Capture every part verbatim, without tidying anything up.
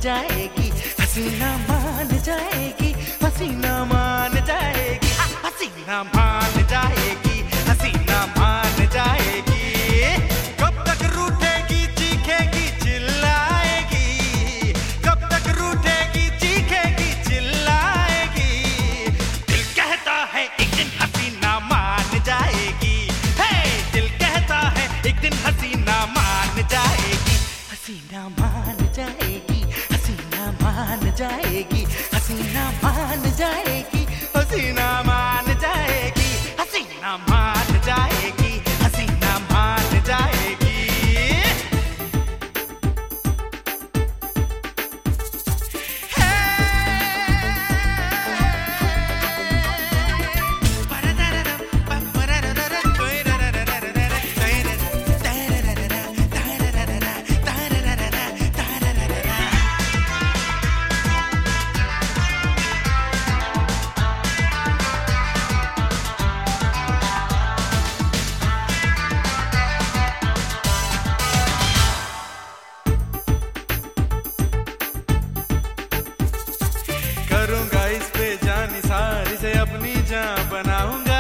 जाएगी, हसीना मान जाएगी, हसीना मान जाएगी, हसीना मान जाएगी, हसीना मान जाएगी। कब तक रूठेगी, चीखेगी, चिल्लाएगी, कब तक रूठेगी, चीखेगी, चिल्लाएगी। दिल कहता है एक दिन हसीना मान जाएगी, हे दिल कहता है एक दिन हसीना मान जाएगी, हसीना मान जाएगी, हसीना मान जाएगी, हसीना मान जाएगी, हसीना मान जाएगी, हसीना मान जाएगी, हसीना मान जाएगी। करूंगा इस पे जान सारी से अपनी जान बनाऊंगा,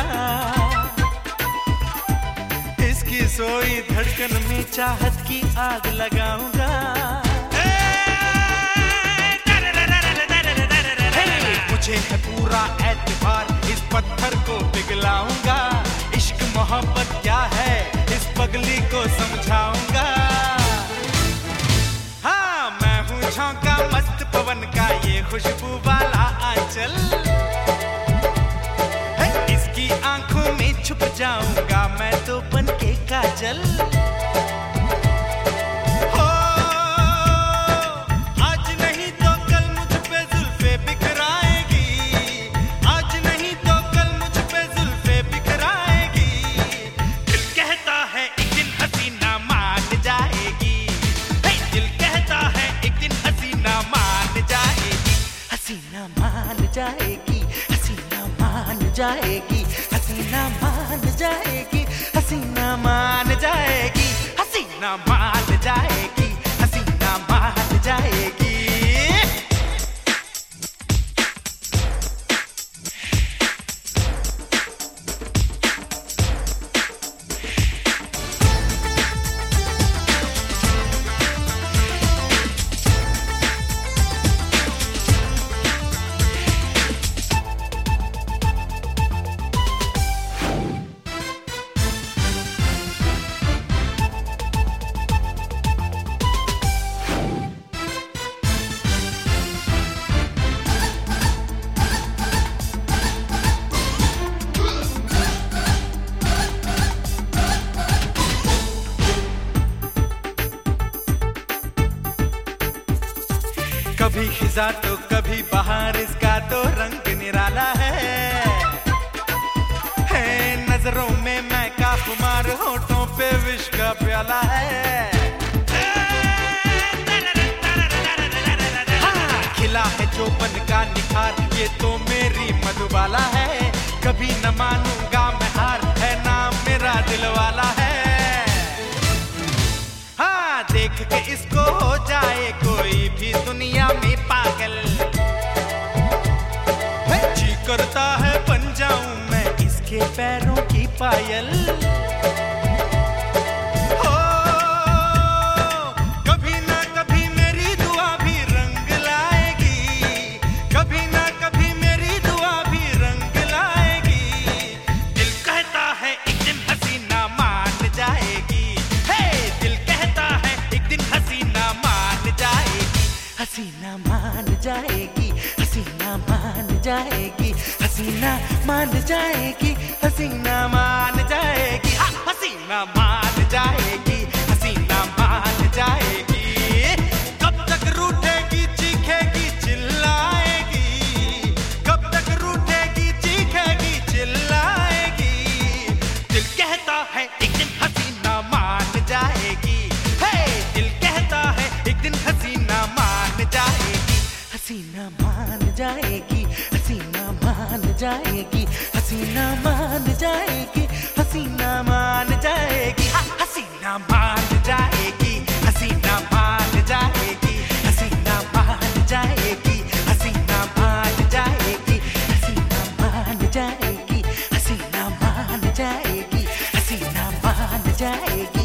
इसकी सोई धड़कन में चाहत की आग लगाऊंगा। मुझे है पूरा एतबार, इस पत्थर को पिघलाऊंगा, इश्क मोहब्बत क्या है इस पगली को समझाऊंगा। हाँ मैं हूँ झोंका मस्त पवन का ये खुशबू वाला आंचल, इसकी आंखों में छुप जाऊंगा मैं तो बन के काजल। हो आज नहीं तो कल मुझ पे जुल्फे बिखराएगी, आज नहीं तो कल मुझ पे जुल्फे बिखराएगी। दिल कहता है एक दिन हसीना मान जाएगी, दिल कहता है एक दिन हसीना मान जाएगी, हसीना मान जाएगी, हसीना मान जाएगी, हसीना मान जाएगी, हसीना मान जाएगी, हसीना मान जाएगी, हसीना मान जाएगी। कभी खिजा तो कभी बहार, इसका तो रंग निराला है, है नजरों में मैं का खुमार, होठों पे विष का प्याला है। हाँ, खिला है जोबन का निखार, ये तो मेरी मधुबाला है, कभी न मानूंगा मैं हार, है नाम मेरा दिलवाला है। हाँ देख के इसको हो जाए कोई भी दुनिया में पागल, जी करता है बन जाऊं मैं इसके पैरों की पायल। हो कभी ना कभी मेरी दुआ भी रंग लाएगी, कभी ना कभी मेरी दुआ भी रंग लाएगी। दिल कहता है एक दिन हसीना मान जाएगी, हे दिल कहता है एक दिन हसीना मान जाएगी, हसीना मान जाएगी, हसीना मान जाएगी, हसीना मान जाएगी, हसीना मान जाएगी, हसीना मान जाएगी, हसीना मान जाएगी। कब तक रूठेगी, चीखेगी, चिल्लाएगी, कब तक रूठेगी, चीखेगी, चिल्लाएगी। दिल कहता है एक दिन हसीना मान जाएगी, हे दिल कहता है एक दिन हसीना मान जाएगी, हसीना मान जाएगी, हसीना मान जाएगी, हसीना मान जाएगी, हसीना मान जाएगी, हसीना मान जाएगी, हसीना मान जाएगी, हसीना मान जाएगी।